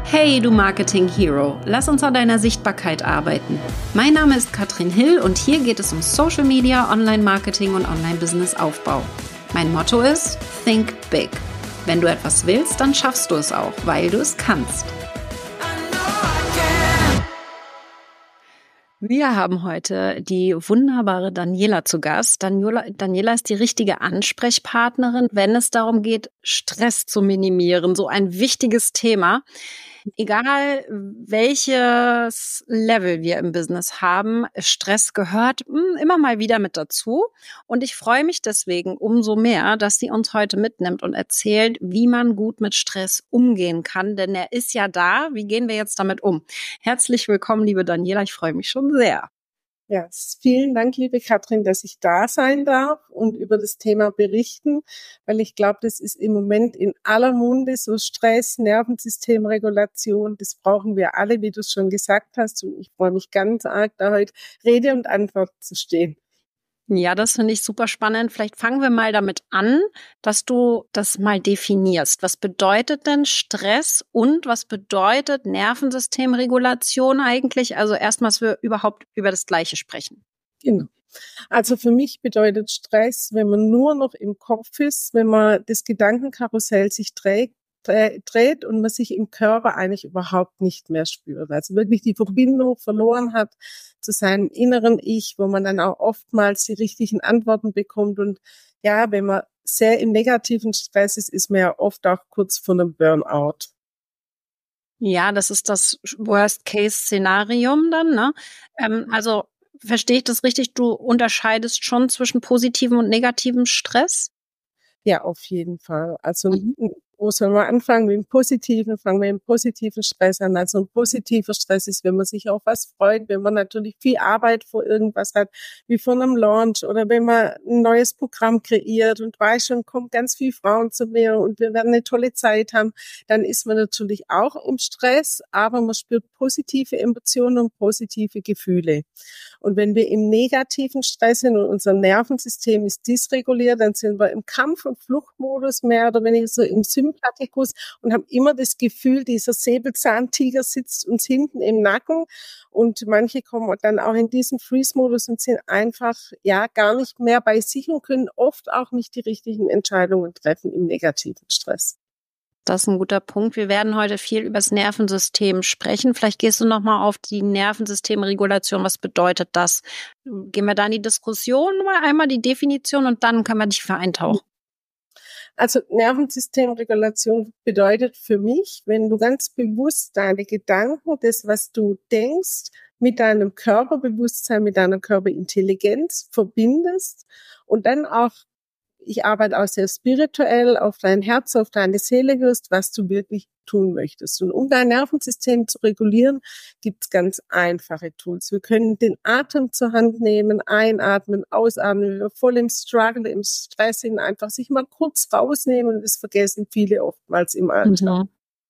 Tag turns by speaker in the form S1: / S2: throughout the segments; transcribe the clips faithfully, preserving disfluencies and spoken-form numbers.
S1: Hey, du Marketing Hero, lass uns an deiner Sichtbarkeit arbeiten. Mein Name ist Katrin Hill und hier geht es um Social Media, Online-Marketing und Online-Business-Aufbau. Mein Motto ist Think Big. Wenn du etwas willst, dann schaffst du es auch, weil du es kannst. Wir haben heute die wunderbare Daniela zu Gast. Daniela, Daniela ist die richtige Ansprechpartnerin, wenn es darum geht, Stress zu minimieren. So ein wichtiges Thema. Egal welches Level wir im Business haben, Stress gehört mh, immer mal wieder mit dazu. Und ich freue mich deswegen umso mehr, dass sie uns heute mitnimmt und erzählt, wie man gut mit Stress umgehen kann. Denn er ist ja da. Wie gehen wir jetzt damit um? Herzlich willkommen, liebe Daniela. Ich freue mich schon sehr.
S2: Ja, vielen Dank, liebe Katrin, dass ich da sein darf und über das Thema berichten, weil ich glaube, das ist im Moment in aller Munde, so Stress, Nervensystemregulation, das brauchen wir alle, wie du es schon gesagt hast, und ich freue mich ganz arg, da heute Rede und Antwort zu stehen.
S1: Ja, das finde ich super spannend. Vielleicht fangen wir mal damit an, dass du das mal definierst. Was bedeutet denn Stress und was bedeutet Nervensystemregulation eigentlich? Also erstmal, dass wir überhaupt über das Gleiche sprechen.
S2: Genau. Also für mich bedeutet Stress, wenn man nur noch im Kopf ist, wenn man das Gedankenkarussell sich trägt, dreht und man sich im Körper eigentlich überhaupt nicht mehr spürt. Also wirklich die Verbindung verloren hat zu seinem inneren Ich, wo man dann auch oftmals die richtigen Antworten bekommt. Und ja, wenn man sehr im negativen Stress ist, ist man ja oft auch kurz vor einem Burnout.
S1: Ja, das ist das Worst-Case-Szenarium dann, ne? Ähm, also verstehe ich das richtig? Du unterscheidest schon zwischen positivem und negativem Stress?
S2: Ja, auf jeden Fall. Also
S1: Mhm.
S2: wo soll man anfangen? Mit dem Positiven, fangen wir mit dem positiven Stress an. Also ein positiver Stress ist, wenn man sich auf was freut, wenn man natürlich viel Arbeit vor irgendwas hat, wie vor einem Launch oder wenn man ein neues Programm kreiert und weiß schon, kommt ganz viele Frauen zu mir und wir werden eine tolle Zeit haben, dann ist man natürlich auch im Stress, aber man spürt positive Emotionen und positive Gefühle. Und wenn wir im negativen Stress sind und unser Nervensystem ist dysreguliert, dann sind wir im Kampf- und Fluchtmodus mehr oder weniger so im Sympathikus und haben immer das Gefühl, dieser Säbelzahntiger sitzt uns hinten im Nacken. Und manche kommen dann auch in diesen Freeze-Modus und sind einfach ja gar nicht mehr bei sich und können oft auch nicht die richtigen Entscheidungen treffen im negativen Stress.
S1: Das ist ein guter Punkt. Wir werden heute viel über das Nervensystem sprechen. Vielleicht gehst du noch mal auf die Nervensystemregulation. Was bedeutet das? Gehen wir da in die Diskussion, mal einmal die Definition und dann können wir tiefer eintauchen.
S2: Also Nervensystemregulation bedeutet für mich, wenn du ganz bewusst deine Gedanken, das, was du denkst, mit deinem Körperbewusstsein, mit deiner Körperintelligenz verbindest und dann auch, ich arbeite auch sehr spirituell, auf dein Herz, auf deine Seele hörst, was du wirklich tun möchtest. Und um dein Nervensystem zu regulieren, gibt's ganz einfache Tools. Wir können den Atem zur Hand nehmen, einatmen, ausatmen, wenn wir voll im Struggle, im Stress sind, einfach sich mal kurz rausnehmen und das vergessen viele oftmals im Alltag.
S1: Mhm.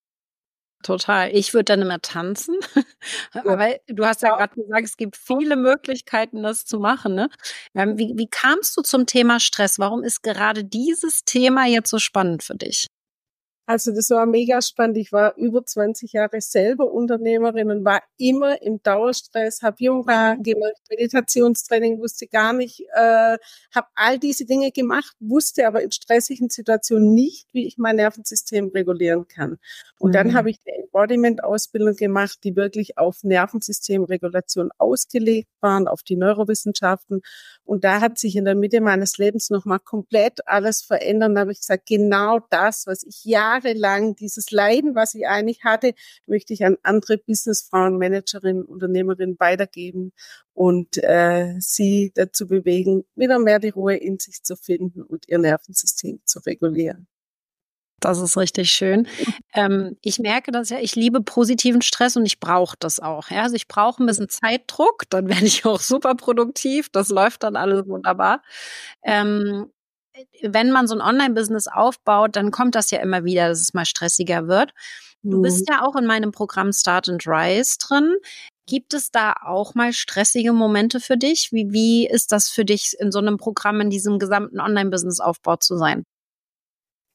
S1: Total. Ich würde dann immer tanzen.
S2: Ja.
S1: Aber du hast ja gerade gesagt, es gibt viele Möglichkeiten, das zu machen, ne? Wie, wie kamst du zum Thema Stress? Warum ist gerade dieses Thema jetzt so spannend für dich?
S2: Also das war mega spannend. Ich war über zwanzig Jahre selber Unternehmerin und war immer im Dauerstress, habe Yoga gemacht, Meditationstraining, wusste gar nicht, äh, habe all diese Dinge gemacht, wusste aber in stressigen Situationen nicht, wie ich mein Nervensystem regulieren kann. Und mhm. dann habe ich eine Embodiment-Ausbildung gemacht, die wirklich auf Nervensystemregulation ausgelegt waren, auf die Neurowissenschaften. Und da hat sich in der Mitte meines Lebens nochmal komplett alles verändert. Da habe ich gesagt, genau das, was ich jahrelang, dieses Leiden, was ich eigentlich hatte, möchte ich an andere Businessfrauen, Managerinnen, Unternehmerinnen weitergeben und äh, sie dazu bewegen, wieder mehr die Ruhe in sich zu finden und ihr Nervensystem zu regulieren.
S1: Das ist richtig schön. Ähm, ich merke das ja, ich liebe positiven Stress und ich brauche das auch. Ja? Also ich brauche ein bisschen Zeitdruck, dann werde ich auch super produktiv, das läuft dann alles wunderbar. Ähm, wenn man so ein Online-Business aufbaut, dann kommt das ja immer wieder, dass es mal stressiger wird. Du bist ja auch in meinem Programm Start and Rise drin. Gibt es da auch mal stressige Momente für dich? Wie, wie ist das für dich, in so einem Programm, in diesem gesamten Online-Business-Aufbau zu sein?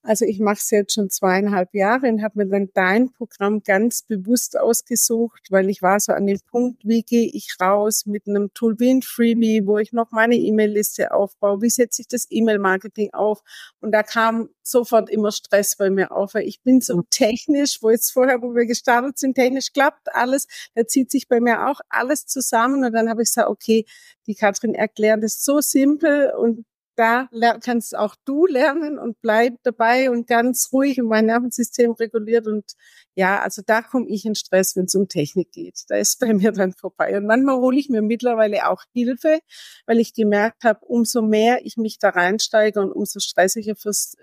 S2: Also ich mache es jetzt schon zweieinhalb Jahre und habe mir dann dein Programm ganz bewusst ausgesucht, weil ich war so an dem Punkt, wie gehe ich raus mit einem Tool wie ein Freebie, wo ich noch meine E-Mail-Liste aufbaue, wie setze ich das E-Mail-Marketing auf, und da kam sofort immer Stress bei mir auf, weil ich bin so technisch, wo jetzt vorher, wo wir gestartet sind, technisch klappt alles, da zieht sich bei mir auch alles zusammen, und dann habe ich gesagt, okay, die Katrin erklärt es so simpel und da kannst auch du lernen und bleib dabei und ganz ruhig und mein Nervensystem reguliert. Und ja, also da komme ich in Stress, wenn es um Technik geht. Da ist bei mir dann vorbei. Und manchmal hole ich mir mittlerweile auch Hilfe, weil ich gemerkt habe, umso mehr ich mich da reinsteige und umso stressiger fürs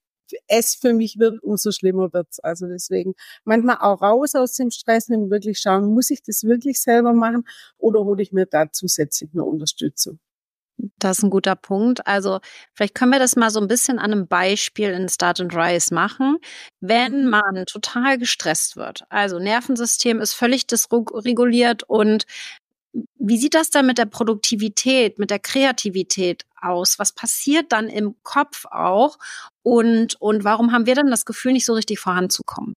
S2: es für mich wird, umso schlimmer wird's. Also deswegen manchmal auch raus aus dem Stress und wirklich schauen, muss ich das wirklich selber machen oder hole ich mir da zusätzlich eine Unterstützung?
S1: Das ist ein guter Punkt. Also vielleicht können wir das mal so ein bisschen an einem Beispiel in Start and Rise machen. Wenn man total gestresst wird, also Nervensystem ist völlig dysreguliert, und wie sieht das dann mit der Produktivität, mit der Kreativität aus? Was passiert dann im Kopf auch? Und, und warum haben wir dann das Gefühl, nicht so richtig voranzukommen?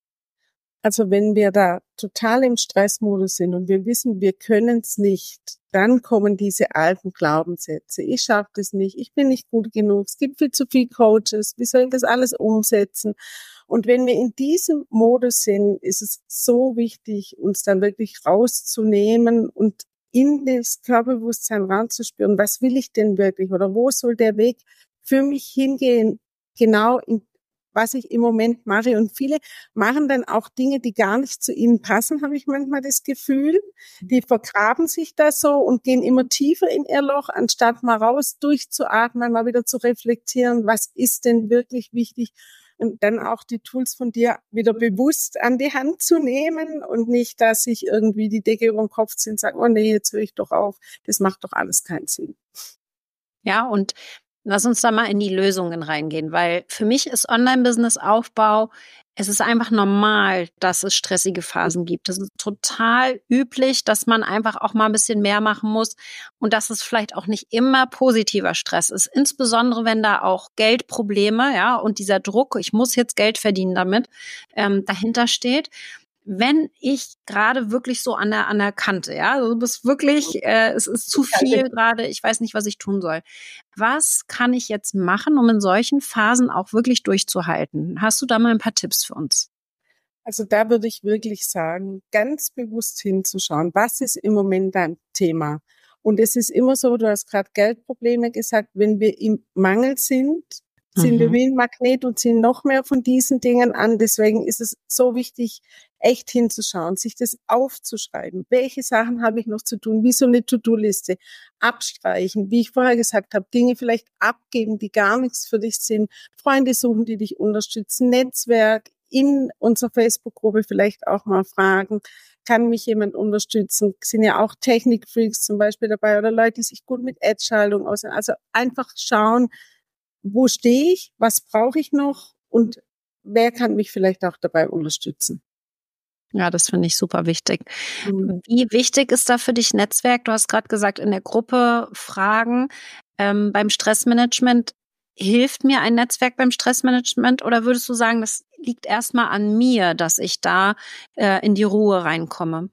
S2: Also wenn wir da total im Stressmodus sind und wir wissen, wir können es nicht, dann kommen diese alten Glaubenssätze. Ich schaffe das nicht, ich bin nicht gut genug, es gibt viel zu viele Coaches, wie soll ich das alles umsetzen? Und wenn wir in diesem Modus sind, ist es so wichtig, uns dann wirklich rauszunehmen und in das Körperbewusstsein ranzuspüren, was will ich denn wirklich oder wo soll der Weg für mich hingehen, genau in was ich im Moment mache. Und viele machen dann auch Dinge, die gar nicht zu ihnen passen, habe ich manchmal das Gefühl. Die vergraben sich da so und gehen immer tiefer in ihr Loch, anstatt mal raus durchzuatmen, mal wieder zu reflektieren, was ist denn wirklich wichtig. Und dann auch die Tools von dir wieder bewusst an die Hand zu nehmen und nicht, dass sich irgendwie die Decke über den Kopf zieht und sagen, oh nee, jetzt höre ich doch auf. Das macht doch alles keinen Sinn.
S1: Ja, und lass uns da mal in die Lösungen reingehen, weil für mich ist Online-Business-Aufbau, es ist einfach normal, dass es stressige Phasen gibt. Es ist total üblich, dass man einfach auch mal ein bisschen mehr machen muss und dass es vielleicht auch nicht immer positiver Stress ist. Insbesondere, wenn da auch Geldprobleme, ja, und dieser Druck, ich muss jetzt Geld verdienen damit, ähm, dahinter steht. Wenn ich gerade wirklich so an der an der Kante, ja, also du bist wirklich, äh, es ist zu viel gerade, ich weiß nicht, was ich tun soll. Was kann ich jetzt machen, um in solchen Phasen auch wirklich durchzuhalten? Hast du da mal ein paar Tipps für uns?
S2: Also da würde ich wirklich sagen, ganz bewusst hinzuschauen, was ist im Moment dein Thema? Und es ist immer so, du hast gerade Geldprobleme gesagt, wenn wir im Mangel sind, sind mhm. wir wie ein Magnet und ziehen noch mehr von diesen Dingen an. Deswegen ist es so wichtig, echt hinzuschauen, sich das aufzuschreiben. Welche Sachen habe ich noch zu tun? Wie so eine To-Do-Liste. Abstreichen, wie ich vorher gesagt habe, Dinge vielleicht abgeben, die gar nichts für dich sind. Freunde suchen, die dich unterstützen. Netzwerk, in unserer Facebook-Gruppe vielleicht auch mal fragen, kann mich jemand unterstützen? Sind ja auch Technikfreaks zum Beispiel dabei oder Leute, die sich gut mit Ad-Schaltung auskennen. Also einfach schauen, wo stehe ich, was brauche ich noch und wer kann mich vielleicht auch dabei unterstützen.
S1: Ja, das finde ich super wichtig. Mhm. Wie wichtig ist da für dich Netzwerk? Du hast gerade gesagt, in der Gruppe fragen. Ähm, beim Stressmanagement, hilft mir ein Netzwerk beim Stressmanagement oder würdest du sagen, das liegt erstmal an mir, dass ich da äh, in die Ruhe reinkomme?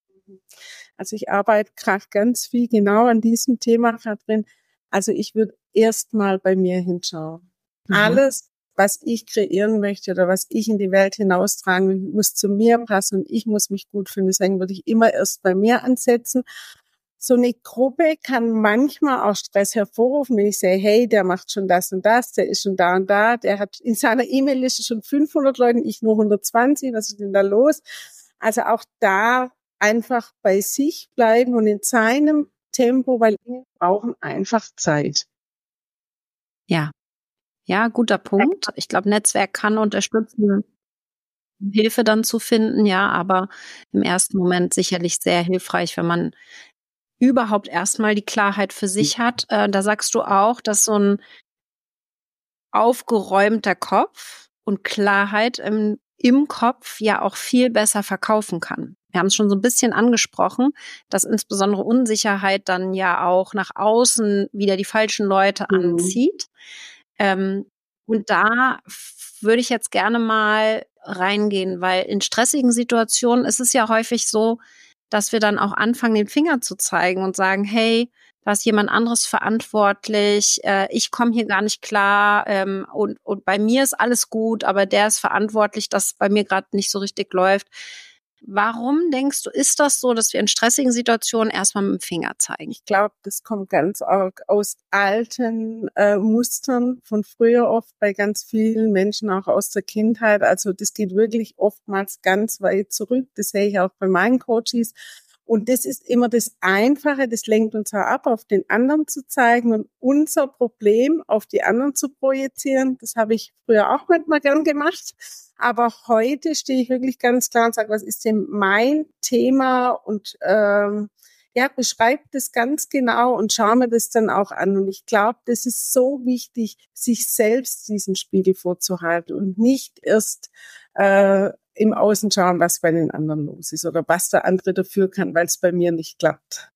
S2: Also ich arbeite gerade ganz viel genau an diesem Thema drin. Also ich würde erstmal bei mir hinschauen. Mhm. Alles, was ich kreieren möchte oder was ich in die Welt hinaustragen, muss zu mir passen und ich muss mich gut fühlen. Deswegen würde ich immer erst bei mir ansetzen. So eine Gruppe kann manchmal auch Stress hervorrufen, wenn ich sehe, hey, der macht schon das und das, der ist schon da und da, der hat in seiner E-Mail-Liste schon fünfhundert Leute, ich nur hundertzwanzig, was ist denn da los? Also auch da einfach bei sich bleiben und in seinem Tempo, weil wir brauchen einfach Zeit.
S1: Ja, ja, guter Punkt. Ich glaube, Netzwerk kann unterstützen, Hilfe dann zu finden, ja, aber im ersten Moment sicherlich sehr hilfreich, wenn man überhaupt erstmal die Klarheit für sich hat. Äh, da sagst du auch, dass so ein aufgeräumter Kopf und Klarheit im, im Kopf ja auch viel besser verkaufen kann. Wir haben es schon so ein bisschen angesprochen, dass insbesondere Unsicherheit dann ja auch nach außen wieder die falschen Leute mhm. anzieht. Ähm, Und da f- würde ich jetzt gerne mal reingehen, weil in stressigen Situationen ist es ja häufig so, dass wir dann auch anfangen, den Finger zu zeigen und sagen, hey, da ist jemand anderes verantwortlich, äh, ich komme hier gar nicht klar, ähm, und, und bei mir ist alles gut, aber der ist verantwortlich, dass es bei mir gerade nicht so richtig läuft. Warum denkst du, ist das so, dass wir in stressigen Situationen erstmal mit dem Finger zeigen?
S2: Ich glaube, das kommt ganz arg aus alten äh, Mustern von früher oft bei ganz vielen Menschen, auch aus der Kindheit. Also das geht wirklich oftmals ganz weit zurück. Das sehe ich auch bei meinen Coaches. Und das ist immer das Einfache, das lenkt uns auch ab, auf den anderen zu zeigen und unser Problem auf die anderen zu projizieren. Das habe ich früher auch manchmal gern gemacht. Aber heute stehe ich wirklich ganz klar und sage, was ist denn mein Thema? Und ähm, ja, beschreibt das ganz genau und schaue mir das dann auch an. Und ich glaube, das ist so wichtig, sich selbst diesen Spiegel vorzuhalten und nicht erst äh, im Außen schauen, was bei den anderen los ist oder was der andere dafür kann, weil es bei mir nicht klappt.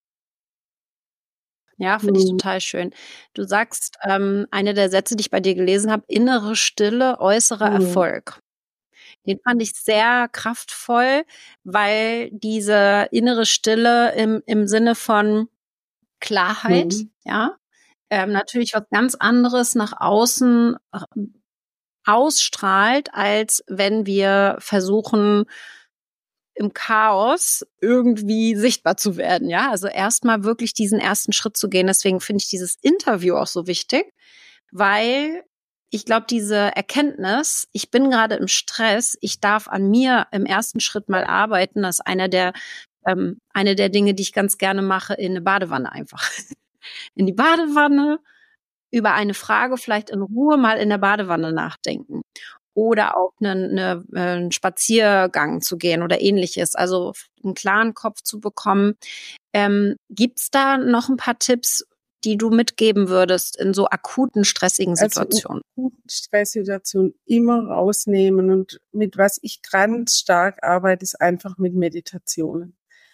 S1: Ja, finde ich
S2: Mhm.
S1: total schön. Du sagst, ähm, eine der Sätze, die ich bei dir gelesen habe, innere Stille, äußerer
S2: Mhm.
S1: Erfolg. Den fand ich sehr kraftvoll, weil diese innere Stille im, im Sinne von Klarheit,
S2: Mhm.
S1: ja, ähm, natürlich was ganz anderes nach außen äh, ausstrahlt, als wenn wir versuchen, im Chaos irgendwie sichtbar zu werden, ja. Also erstmal wirklich diesen ersten Schritt zu gehen. Deswegen finde ich dieses Interview auch so wichtig, weil ich glaube, diese Erkenntnis, ich bin gerade im Stress, ich darf an mir im ersten Schritt mal arbeiten, das ist einer der, ähm, eine der Dinge, die ich ganz gerne mache, in eine Badewanne einfach. In die Badewanne, über eine Frage vielleicht in Ruhe mal in der Badewanne nachdenken oder auch einen, eine, äh, einen Spaziergang zu gehen oder ähnliches, also einen klaren Kopf zu bekommen. Ähm, gibt's da noch ein paar Tipps, die du mitgeben würdest in so akuten, stressigen
S2: Also in
S1: Situationen?
S2: akuten Stresssituationen immer rausnehmen. Und mit was ich ganz stark arbeite, ist einfach mit Meditationen.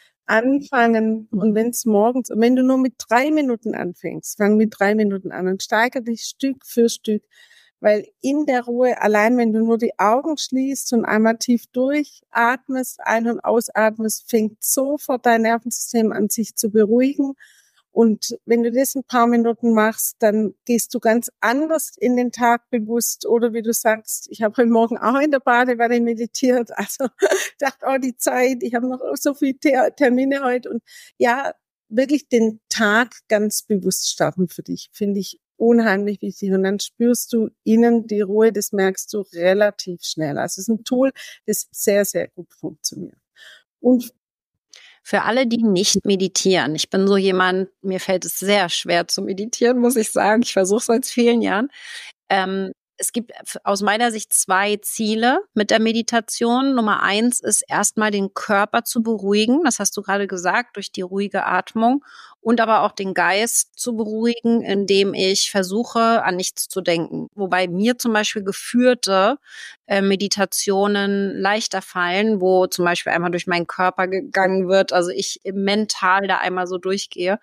S2: Anfangen, und
S1: Mhm.
S2: wenn es morgens, und wenn du nur mit drei Minuten anfängst, fang mit drei Minuten an und steigere dich Stück für Stück, weil in der Ruhe, allein wenn du nur die Augen schließt und einmal tief durchatmest, ein- und ausatmest, fängt sofort dein Nervensystem an, sich zu beruhigen. Und wenn du das ein paar Minuten machst, dann gehst du ganz anders in den Tag bewusst. Oder wie du sagst, ich habe heute Morgen auch in der Badewanne meditiert. Also dachte, oh, die Zeit, ich habe noch so viele Termine heute. Und ja, wirklich den Tag ganz bewusst starten für dich, finde ich unheimlich wichtig. Und dann spürst du innen die Ruhe, das merkst du relativ schnell. Also es ist ein Tool, das sehr, sehr gut funktioniert. Und
S1: Für alle, die nicht meditieren. Ich bin so jemand, mir fällt es sehr schwer zu meditieren, muss ich sagen. Ich versuche es seit vielen Jahren. Ähm, es gibt aus meiner Sicht zwei Ziele mit der Meditation. Nummer eins ist erstmal den Körper zu beruhigen. Das hast du gerade gesagt, durch die ruhige Atmung. Und aber auch den Geist zu beruhigen, indem ich versuche, an nichts zu denken. Wobei mir zum Beispiel geführte äh, Meditationen leichter fallen, wo zum Beispiel einmal durch meinen Körper gegangen wird, also ich mental da einmal so durchgehe.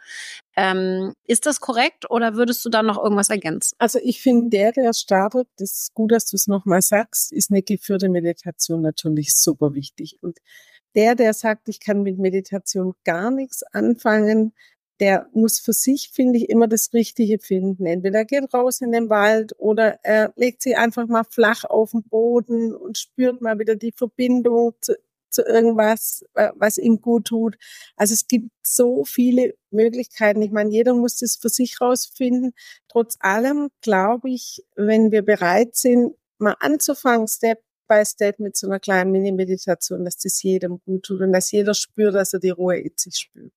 S1: Ähm, ist das korrekt oder würdest du da noch irgendwas ergänzen?
S2: Also ich finde, der, der startet, das ist gut, dass du es nochmal sagst, ist eine geführte Meditation natürlich super wichtig. Und der, der sagt, ich kann mit Meditation gar nichts anfangen, der muss für sich, finde ich, immer das Richtige finden. Entweder er geht raus in den Wald oder er legt sich einfach mal flach auf den Boden und spürt mal wieder die Verbindung zu, zu irgendwas, was ihm gut tut. Also es gibt so viele Möglichkeiten. Ich meine, jeder muss das für sich rausfinden. Trotz allem glaube ich, wenn wir bereit sind, mal anzufangen, Step by Step mit so einer kleinen Mini-Meditation, dass das jedem gut tut und dass jeder spürt, dass er die Ruhe in sich spürt.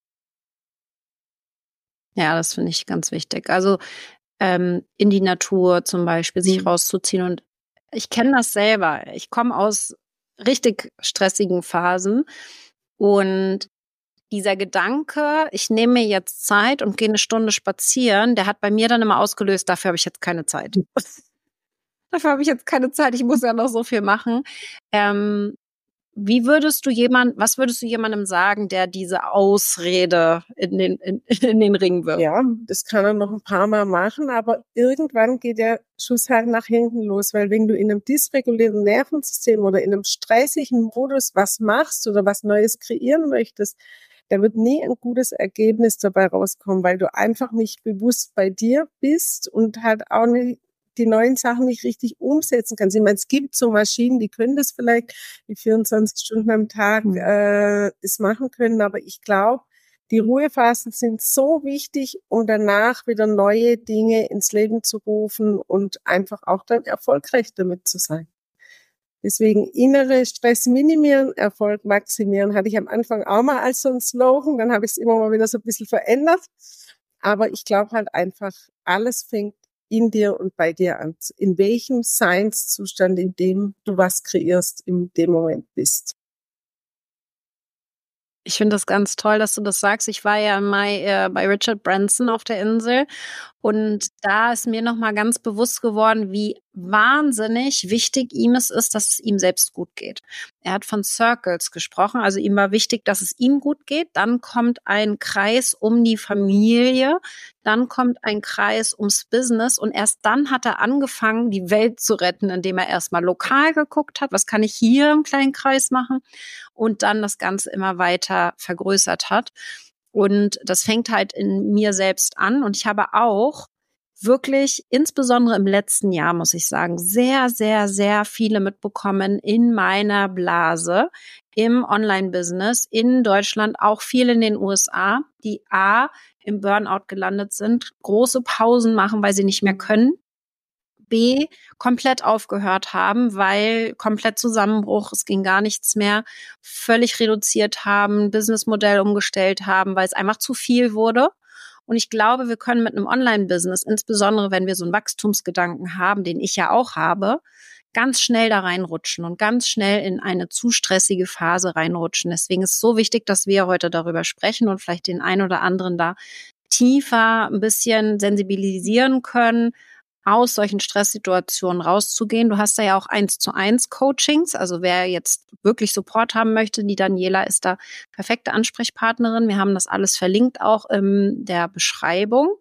S1: Ja, das finde ich ganz wichtig. Also ähm, in die Natur zum Beispiel sich
S2: Mhm.
S1: rauszuziehen. Und ich kenne das selber. Ich komme aus richtig stressigen Phasen und dieser Gedanke, ich nehme mir jetzt Zeit und gehe eine Stunde spazieren, der hat bei mir dann immer ausgelöst, dafür habe ich jetzt keine Zeit. Dafür habe ich jetzt keine Zeit, ich muss ja noch so viel machen. Ähm, Wie würdest du jemand, was würdest du jemandem sagen, der diese Ausrede in den, in, in den Ring wirft?
S2: Ja, das kann er noch ein paar Mal machen, aber irgendwann geht der Schuss halt nach hinten los, weil wenn du in einem dysregulierten Nervensystem oder in einem stressigen Modus was machst oder was Neues kreieren möchtest, da wird nie ein gutes Ergebnis dabei rauskommen, weil du einfach nicht bewusst bei dir bist und halt auch nicht die neuen Sachen nicht richtig umsetzen kannst. Ich meine, es gibt so Maschinen, die können das vielleicht, die vierundzwanzig Stunden am Tag äh, das machen können, aber ich glaube, die Ruhephasen sind so wichtig, um danach wieder neue Dinge ins Leben zu rufen und einfach auch dann erfolgreich damit zu sein. Deswegen innere Stress minimieren, Erfolg maximieren, hatte ich am Anfang auch mal als so ein Slogan, dann habe ich es immer mal wieder so ein bisschen verändert. Aber ich glaube halt einfach, alles fängt in dir und bei dir an. In welchem Seinszustand, in dem du was kreierst, in dem Moment bist.
S1: Ich finde das ganz toll, dass du das sagst. Ich war ja im Mai äh, bei Richard Branson auf der Insel und da ist mir nochmal ganz bewusst geworden, wie wahnsinnig wichtig ihm es ist, dass es ihm selbst gut geht. Er hat von Circles gesprochen, also ihm war wichtig, dass es ihm gut geht. Dann kommt ein Kreis um die Familie, dann kommt ein Kreis ums Business und erst dann hat er angefangen, die Welt zu retten, indem er erstmal lokal geguckt hat, was kann ich hier im kleinen Kreis machen und dann das Ganze immer weiter vergrößert hat. Und das fängt halt in mir selbst an und ich habe auch wirklich, insbesondere im letzten Jahr, muss ich sagen, sehr, sehr, sehr viele mitbekommen in meiner Blase, im Online-Business, in Deutschland, auch viel in den U S A, die A, im Burnout gelandet sind, große Pausen machen, weil sie nicht mehr können, B, komplett aufgehört haben, weil komplett Zusammenbruch, es ging gar nichts mehr, völlig reduziert haben, Businessmodell umgestellt haben, weil es einfach zu viel wurde. Und ich glaube, wir können mit einem Online-Business, insbesondere wenn wir so einen Wachstumsgedanken haben, den ich ja auch habe, ganz schnell da reinrutschen und ganz schnell in eine zu stressige Phase reinrutschen. Deswegen ist es so wichtig, dass wir heute darüber sprechen und vielleicht den einen oder anderen da tiefer ein bisschen sensibilisieren können, aus solchen Stresssituationen rauszugehen. Du hast da ja auch eins zu eins Coachings. Also wer jetzt wirklich Support haben möchte, die Daniela ist da perfekte Ansprechpartnerin. Wir haben das alles verlinkt auch in der Beschreibung.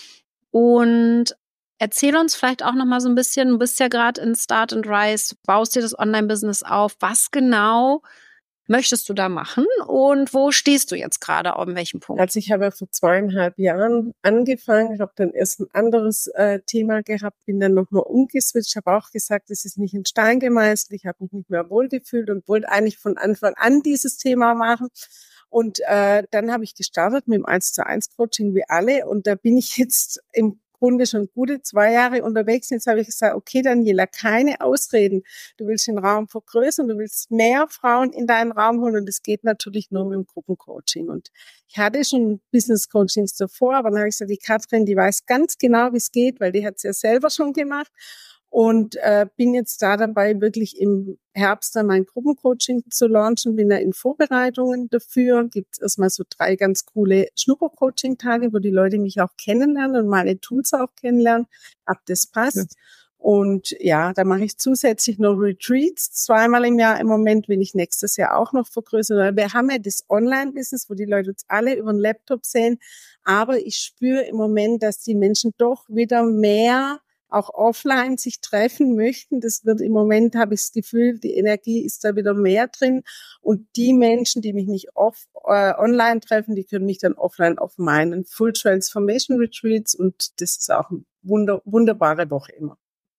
S1: Und erzähl uns vielleicht auch noch mal so ein bisschen, du bist ja gerade in Start and Rise, baust dir das Online-Business auf. Was genau möchtest du da machen und wo stehst du jetzt gerade, an welchem Punkt?
S2: Also ich habe ja vor zweieinhalb Jahren angefangen, ich habe dann erst ein anderes äh, Thema gehabt, bin dann nochmal umgeswitcht, habe auch gesagt, es ist nicht in Stein gemeißelt, ich habe mich nicht mehr wohlgefühlt und wollte eigentlich von Anfang an dieses Thema machen. Und äh, dann habe ich gestartet mit dem eins zu eins Coaching wie alle und da bin ich jetzt im Grunde schon gute zwei Jahre unterwegs. Jetzt habe ich gesagt, okay, Daniela, keine Ausreden. Du willst den Raum vergrößern, du willst mehr Frauen in deinen Raum holen und das geht natürlich nur mit dem Gruppencoaching. Und ich hatte schon Business-Coachings davor, aber dann habe ich gesagt, die Katrin, die weiß ganz genau, wie es geht, weil die hat es ja selber schon gemacht. Und äh, bin jetzt da dabei, wirklich im Herbst dann mein Gruppencoaching zu launchen, bin da in Vorbereitungen dafür. Gibt es erstmal so drei ganz coole Schnupper-Coaching-Tage, wo die Leute mich auch kennenlernen und meine Tools auch kennenlernen, ob das passt. Ja. Und ja, da mache ich zusätzlich noch Retreats, zweimal im Jahr im Moment, will ich nächstes Jahr auch noch vergrößern. Weil wir haben ja das Online-Business, wo die Leute uns alle über den Laptop sehen, aber ich spüre im Moment, dass die Menschen doch wieder mehr auch offline sich treffen möchten. Das wird im Moment, habe ich das Gefühl, die Energie ist da wieder mehr drin. Und die Menschen, die mich nicht off, äh, online treffen, die können mich dann offline auf meinen Full Transformation Retreats. Und das ist auch eine wunder, wunderbare Woche immer.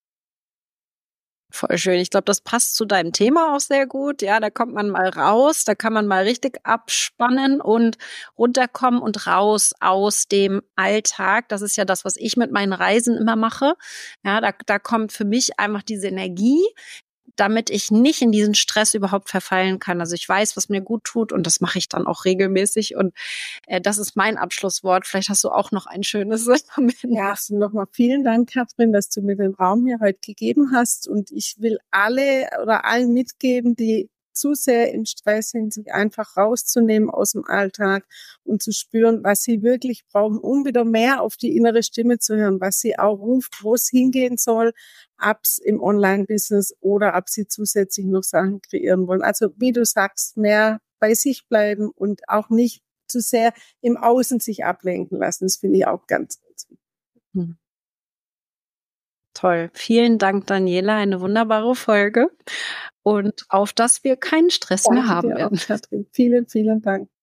S1: Voll schön. Ich glaube, das passt zu deinem Thema auch sehr gut. Ja, da kommt man mal raus, da kann man mal richtig abspannen und runterkommen und raus aus dem Alltag. Das ist ja das, was ich mit meinen Reisen immer mache. Ja, da, da kommt für mich einfach diese Energie, damit ich nicht in diesen Stress überhaupt verfallen kann. Also ich weiß, was mir gut tut und das mache ich dann auch regelmäßig und äh, das ist mein Abschlusswort. Vielleicht hast du auch noch ein schönes.
S2: Ja, also nochmal vielen Dank, Katrin, dass du mir den Raum hier heute gegeben hast und ich will alle oder allen mitgeben, die zu sehr im Stress sind, sich einfach rauszunehmen aus dem Alltag und zu spüren, was sie wirklich brauchen, um wieder mehr auf die innere Stimme zu hören, was sie auch ruft, wo es hingehen soll, ob es im Online-Business oder ob sie zusätzlich noch Sachen kreieren wollen. Also wie du sagst, mehr bei sich bleiben und auch nicht zu sehr im Außen sich ablenken lassen. Das finde ich auch ganz, ganz wichtig.
S1: Hm. Toll. Vielen Dank, Daniela. Eine wunderbare Folge. Und auf dass wir keinen Stress
S2: Danke
S1: mehr haben
S2: dir
S1: werden.
S2: auch, Katrin. Vielen, vielen Dank.